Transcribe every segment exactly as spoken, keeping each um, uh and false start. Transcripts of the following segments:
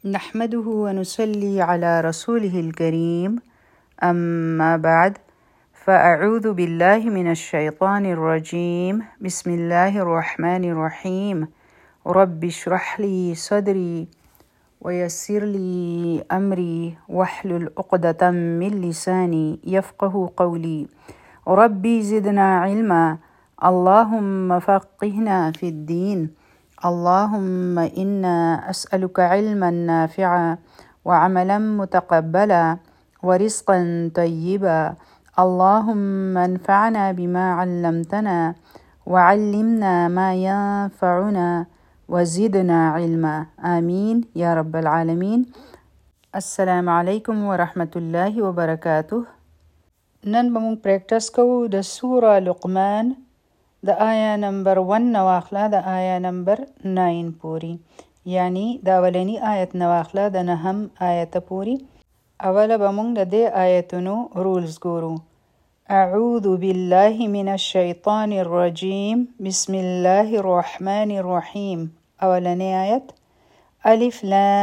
نحمده ونصلي على رسوله الكريم أما بعد فأعوذ بالله من الشيطان الرجيم بسم الله الرحمن الرحيم رب اشرح لي صدري ويسر لي أمري واحلل عقدة من لساني يفقه قولي ربي زدنا علما اللهم فقهنا في الدين اللهم إنا أسألك علما نافعا وعملا متقبلا ورزقا طيبا اللهم انفعنا بما علمتنا وعلمنا ما ينفعنا وزدنا علما آمين يا رب العالمين. السلام علیکم ورحمة الله وبرکاته. نن به موږ پریکټس کوو د سوره لقمان د آیا نمبر ون نواخله د آیا نمبر ناین پوری، یعنی د اولنی آیت نواخله د نهم آیت پوری. اوله به موږ د دې آیتونو رولز ګورو. اعوذ بالله من الشیطان الرجیم بسم الله الرحمن الرحیم. اولنی آیت الف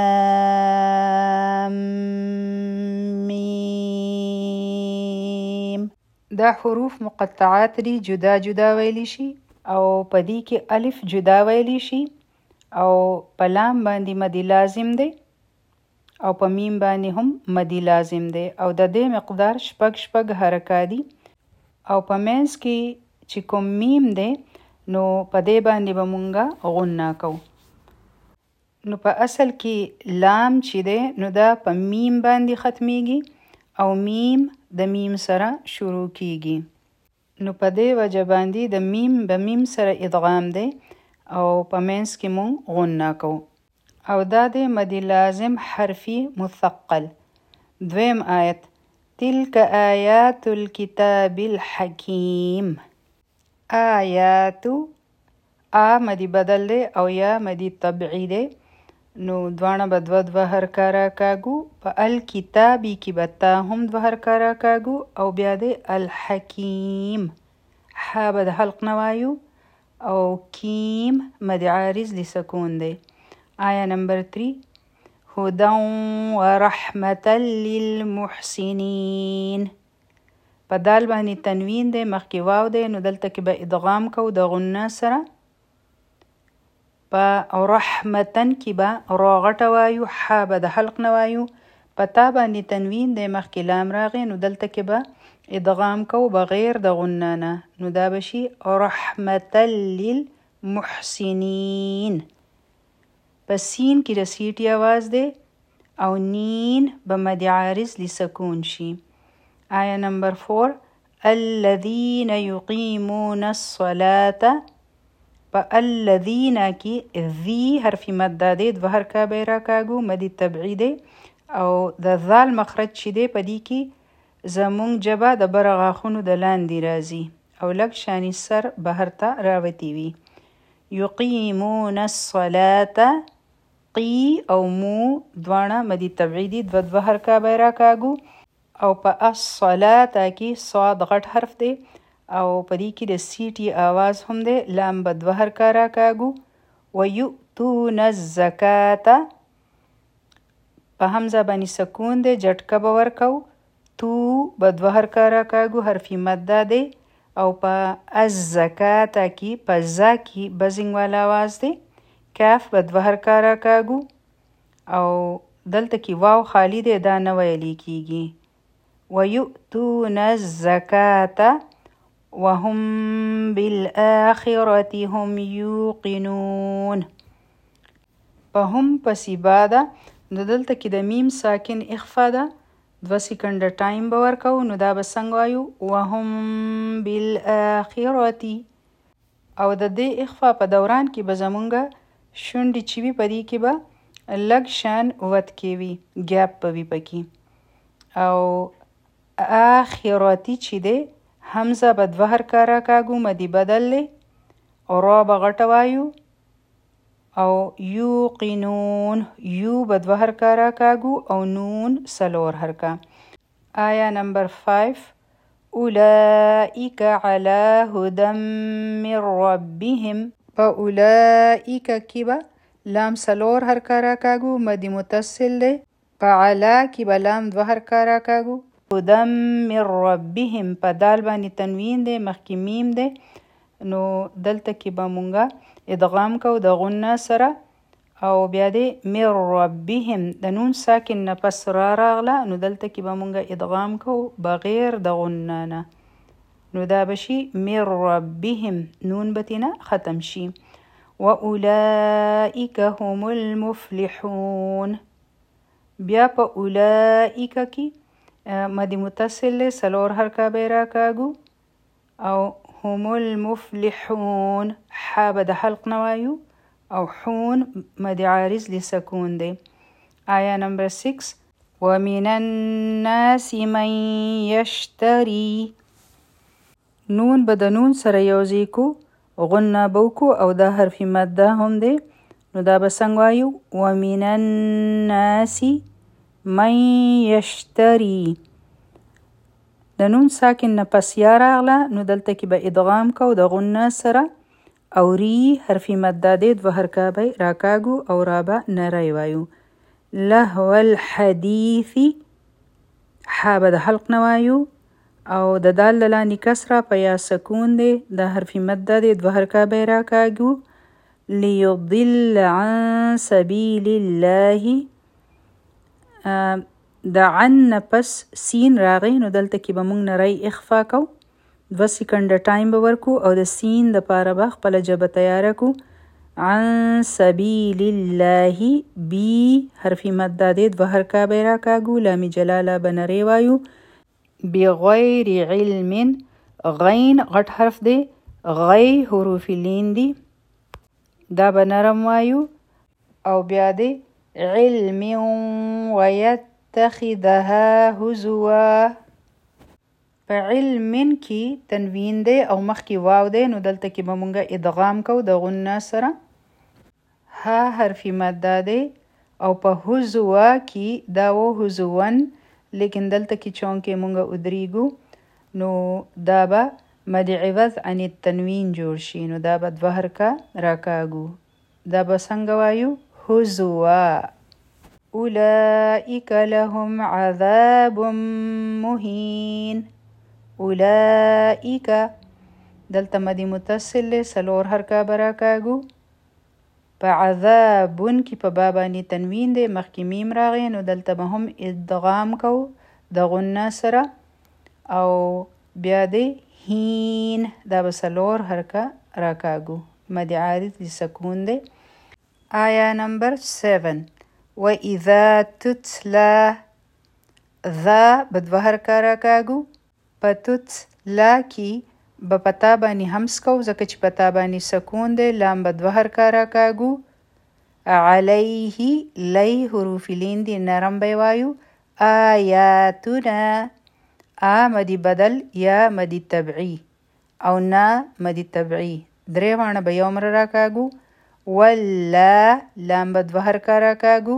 لام میم. دا حروف مقطعات دي، جدا جدا ویلی شي او په دې کې الف جدا ویلی شي او په لام باندې مدی لازم دی او په میم باندې هم مدی لازم دی او د دې مقدار شپږ شپږ حرکات دي او په منځ کې چې کوم میم دی نو په دې باندې به مونږه غنه کوو. نو په اصل کې لام چې دی نو دا په میم باندې ختمیږي او میم د میم سره شروع کیږي. نو په دې وجه باندې د میم به میم سره ادغام دی او په منځ کې مونږ غنه کوو او دا د مد لازم حرفي مثقل. دویم آیت تلک آیات الكتاب الحکیم. آیاتو آ مدی بدل دی او یا مدی طبعی دی، نو دواړه به دوه دوه حرکه راکاږو. په الکتابی کې به تا هم دوه حرکه راکاږو او بیا د الحکیم ح به د حلق نه وایو او کیم مد عارض لسکون دی. آیا نمبر تری هدى ورحمة للمحسنین. په دال باندې تنوین دی، مخکې واو دی، نو دلته کې به ادغام کو د غنه سره. په رحمتن کې به را غټه وایو، ح به د حلق نه وایو. په تا باندې تنوین دی، مخکې لام راغی، نو دلته کې به ادغام کو بغیر د غنه نه، نو دا بشي رحمة للمحسنین. په سین کې د سیټي آواز دی او نین به مد عارض لسکون شي. آیا نمبر فور الذین یقیمون الصلاة. په الذین کې ذی حرف مد دی، دوه حرکه به راکاږو، مد طبعی دی او د ذال مخرج چې دی په دې کې زمونږ جبه د بره غاښونو د لاندې راځي او لږ شانی سر بهر ته راوتی وي. یقیمون الصلاة قی او مو دواړه مد طبعی دي، دوه دوه حرکه به راکاږو او په الصلاة کې صاد غټ حرف دی او په دې کې د سیټي آواز هم دی، لام به دوه حرکه راکاږو. ویؤتون الزکاة په حمزه باندې سکون دی، جټکه به ورکو. تو به دوه حرکه راکاږو، حرفي مده دی او په الزکاة کې په زا کې بزنګ والا آواز دی. کاف به دوه حرکه راکاږو او دلته کې واو خالی دی، دا نه ویلی کیږي. ویؤتون الزکاة وهم بالآخرة هم یوقنون. په هم پسې باده نو دلته کې د میم ساکن اخفا ده، دوه سیکنډه ټایم به ورکو، نو دا به څنګه وایو وهم بالآخرة او د دې اخفا په دوران کې به زمونږه شونډې چې وي په دې کې به لږ شان وت کې وي، ګیپ به وي پکې. او آخرتی چې دی حمزه به دوه حرکه راکاږو، مدی بدل دی او را به غټه وایو او یوقنون یو به دوه حرکه راکاږو او نون سلور حرکه. آیا نمبر فایف اولئک علی هدى من ربهم. په اولئک کې به لام سلور حرکه راکاږو مد متصل دی. په علا کې به لام دوه حرکه راکاږو. هدى من ربهم په دال باندې تنوین دی مخکې میم دی نو دلته کې به مونږه ادغام کوو د غنه سره او بیا دی من ربهم د نون ساکن نه پس را راغله نو دلته کې به مونږه ادغام کوو بغیر د غنه نه نو دا به شي من ربهم نون به تینه ختم شي. وأولئک هم المفلحون بیا په اولئک کې مد متصل سلور حرکه به راکاږو او هم المفلحون ح به د حلق نه وایو او حون مد عارض لسکون دی. آیا نمبر سکس ومن الناس من یشتری نون به د نون سره یوځای کو غنه بوکو او دا حرف مده هم دی نو دا به څنګه وایو ومن الناس من یشتری د نون ساکن نه پس یا راغله نو دلته کې به ادغام کو د غنه سره او ری حرف مده دی دوه حرکه به راکاږو او را به نری وایو. لهو الحدیث ح به د حلق نه وایو او د دال لاندې کسره په یا سکون دی د حرف مده دی دوه حرکه به راکاږو. لیضل عن سبیل الله د عن نه پس سین راغی نو دلته کې به مونږ نری اخفا کو دوه سکنډه ټایم به ورکو او د سین د پاره به خپله ژبه تیاره کو. عن سبیل الله بی حرف مده دی دوه حرکه به راکاږو لام جلاله به نری وایو. بغیر علم غین غټ حرف دی غی حروف لین دی دا به نرم وایو او بیا دی علم ویتخذها هزوا په علم کې تنوین دی او مخکې واو دی نو دلته کې به مونږه ادغام کو د غنه سره ها حرف مده دی او په هزوا کې دا و هزون لیکن دلته کې چون کې مونږه ادریګو نو دا به مد عوض عن التنوین جوړ شي نو دا به دوه حرکه راکاږو دا به څنګه وایو هزوا. اولئک لهم عذاب مهین اولئک دلته مد متصل سلور حرکه به راکاږو په عذابون کې په با باندې تنوین دی مخکې میم راغی نو دلته به هم ادغام کو د غنه سره او بیا دی هین دا به سلور حرکه راکاږو مد عارض لسکون دی. آیا نمبر سیون وَإِذَا تُتْلَى ذا به دوه حرکه راکاږو په تتلا کې به پتا باندې همس کو ځکه چې پتا باندې سکون دی لام به دوه حرکه راکاږو. علیه لی حروف لین دی نرم به وایو. آیاتنا آ مدی بدل یا مدی تبعی او نا مدی تبعی درې وانه به یو مره راکاږو. ولا لام به دوه حرکه راکاږو.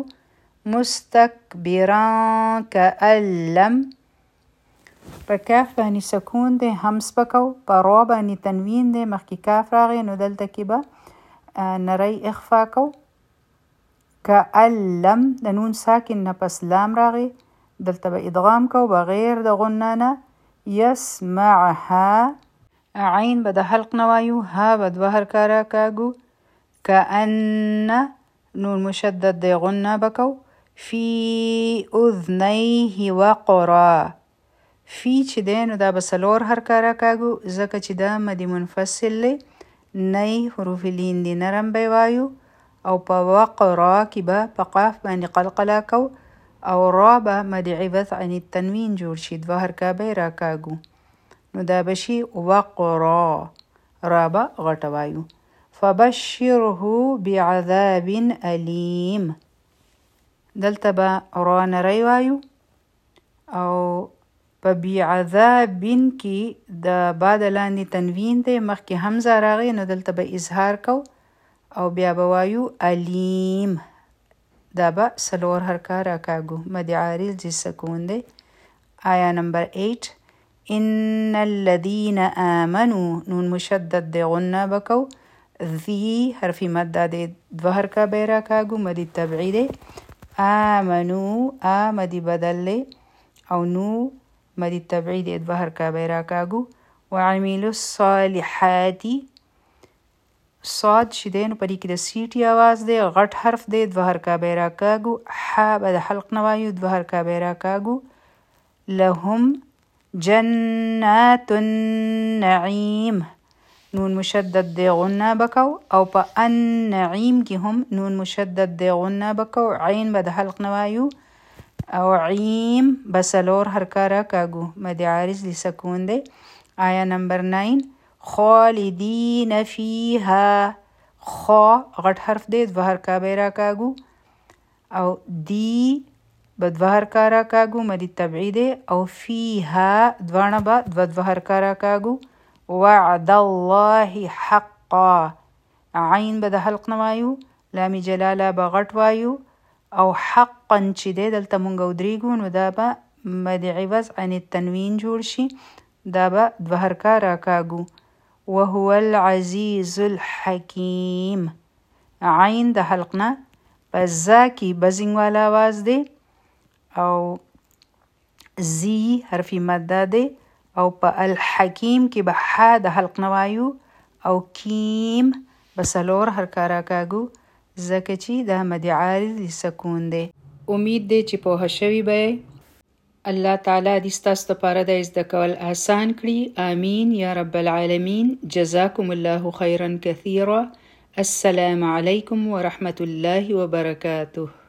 مستکبران کأن لم په کاف باندې سکون دی همس بکو په را باندې تنوین دی مخکې کاف راغی نو دلته کې به نری اخفا کو. کأن لم د نون ساکن نه پس لام راغی دلته به ادغام کو بغیر د غنه نه. یسمعها عین به د حلق نه وایو ها به دوه حرکه راکاږو. کأن نون مشدد دی غنه بکو. فی اذنیه وقرا فی چې دی نو دا به څلور حرکه راکاږو ځکه چې دا مد منفصل دی نی حروف لین دی نرم به وایو او په وقرا کې به په قاف باندې قلقله کو او را به مد عوض عن التنوین جوړ شي دوه حرکه به راکاږو نو دا به شي وقرا را به غټه وایو. فبشره بعذاب علیم دلته به را نری وایو او په بعذابین کې د بعد لاندې تنوین دی مخکې همزه راغی نو دلته به اظهار کو او بیا به وایو علیم دا به څلور حرکه راکاږو مد عارض د سکون دی. آیا نمبر ایټ ان الذین آمنوا نون مشدد دی غنه بکو ذی حرفی مد ده دو حرکا بیرا کاگو مدی طبعی ده. آمنو آ مدی بدل ده او نو مدی طبعی ده دو حرکا بیرا کاگو. وعملوا الصالحات صاد شده نو پدی که ده سیٹی آواز ده غٹ حرف ده دو حرکا بیرا کاگو. حا بد حلق نوایو دو حرکا بیرا کاگو. لهم جنات النعیم نون مشدد ده غنه بکو او پا النعیم کی هم نون مشدد ده غنه بکو. عین بد حلق نوایو او عیم بسلور حرکارا کاگو مد عارض لسکون ده. آیا نمبر نائن خالدین فیها خا غٹ حرف ده دو حرکا بیرا کاگو او دی بدو حرکارا کاگو مدی طبعی ده او فیها دوانه با دو دو حرکارا کاگو. وعد الله حقا عین بد حلق نوایو لامی جلالا با غٹ وایو او حقا چی ده دلتا منگو دریگو نو دا با مد عوض عن التنوین جوړ شي دا با دو حرکارا کاگو. وهو العزیز الحکیم عین د حلقنا پزا کی بزنگ والا آواز ده او زی حرفی مده ده او پا الحکیم کی بحا د حلق نوایو او کیم بسلور حرکارا کاگو زکه چی دا مد عارض لسکون ده. امید ده چی پوه شوی بای. الله تعالی دې ستاسو لپاره د زده کول آسان کړي. آمین یا رب العالمین. جزاکم الله خیرا کثیرا. السلام علیکم ورحمة الله وبرکاته.